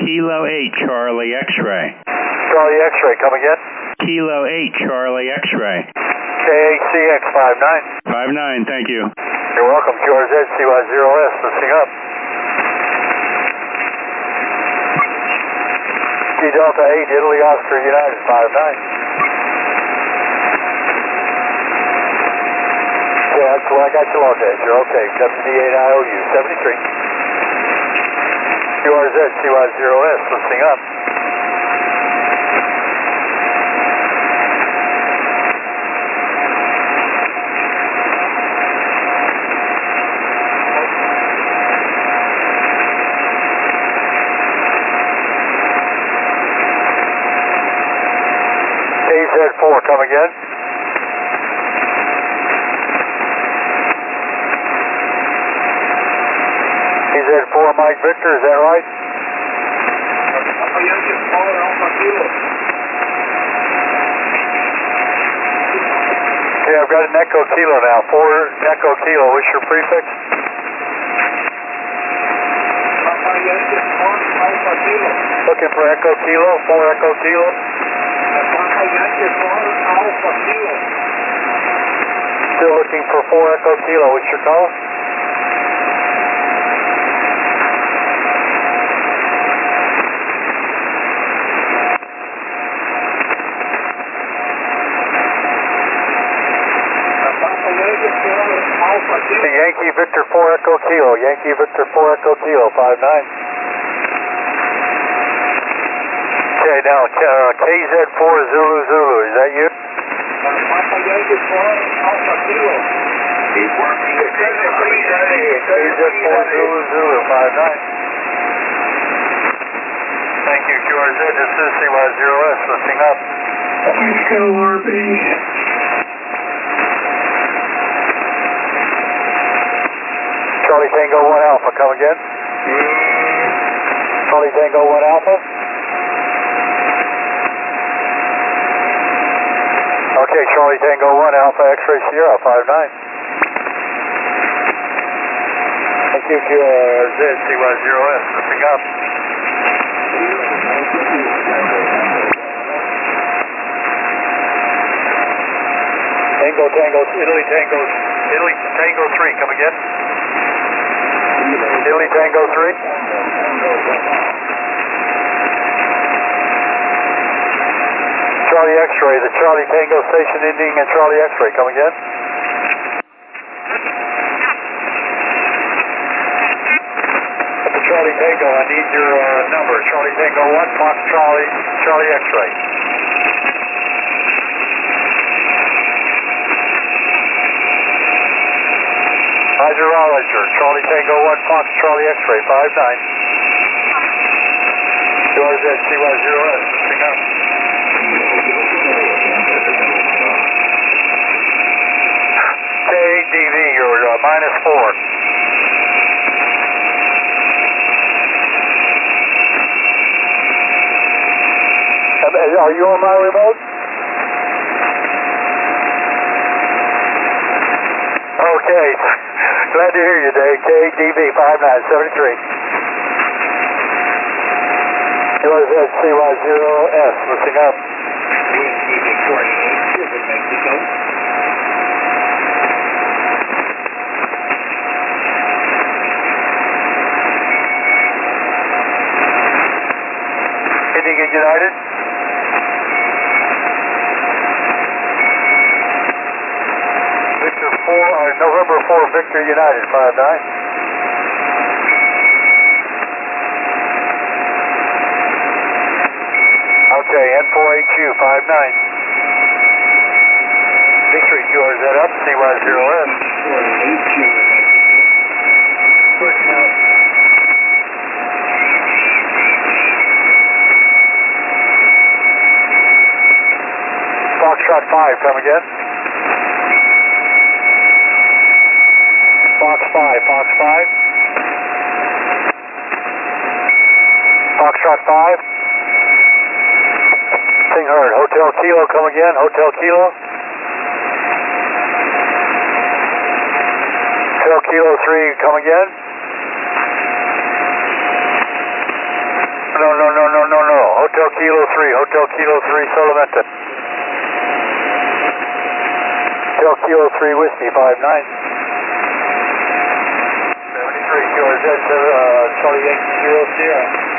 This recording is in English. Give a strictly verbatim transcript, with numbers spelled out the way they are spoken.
Kilo eight, Charlie X-ray. Charlie X-ray, come again? Kilo eight, Charlie X-ray. K H C X five nine. five nine, thank you. You're welcome, Q R Z C Y zero S, listening up. G Delta eight, Italy Oscar United, five nine. Okay, that's where I got your log edge. You're okay. W D eight I O U, seventy-three. Q R Z C Y zero S, listening up. K Z four, come again. K Z four, Mike Victor, is that right? Okay, I've got an Echo Kilo now. four Echo Kilo, what's your prefix? Looking for Echo Kilo, four Echo Kilo. Still looking for four Echo Kilo, what's your call? Yankee Victor four Echo Kilo, Yankee Victor four Echo Kilo, five nine. Okay, now uh, K Z four Zulu Zulu, is that you? Papa Yankee four Alpha Kilo. He's working at K Z four Zulu Zulu, five nine. Thank you, Q R Z, this is C Y zero S, listening up. Echo R B. Charlie Tango one Alpha, come again? Charlie Tango one Alpha? Okay, Charlie Tango one Alpha, X-Ray Sierra, five nine. Thank you, Q R Z, C Y zero S, listening up. Tango, Tango, Italy Tango, Italy Tango three, come again? Italy Tango three. Charlie X-Ray, the Charlie Tango station ending and Charlie X-Ray, come again? The Charlie Tango, I need your uh, number. Charlie Tango one, Fox Charlie, Charlie X-Ray. Hydrologer, Charlie Tango one, Fox Charlie X-Ray, five nine. Q R Z C Y zero S, listening up. K D V, you're uh, minus four. Are you on my remote? Okay. Glad to hear you, Dave. K D V five nine seven three. Q R Z C Y zero S, listening up. Yankee Victoria eight, River, Mexico. Indian United. Victor four, uh, November four, Victor United, five nine. Okay, N four H U, five nine. Victory, Q R Z up, C Y zero S. Foxtrot five, come again. Fox five, Fox five. Foxtrot five. Thing heard. Hotel Kilo, come again. Hotel Kilo. Hotel Kilo three, come again. no, no, no, no, no, no. Hotel Kilo three, Hotel Kilo three, Solamenta. Hotel Kilo three, Whiskey five nine. seventy-three, Kilo Z, uh, Charlie Yankee Zero Sierra.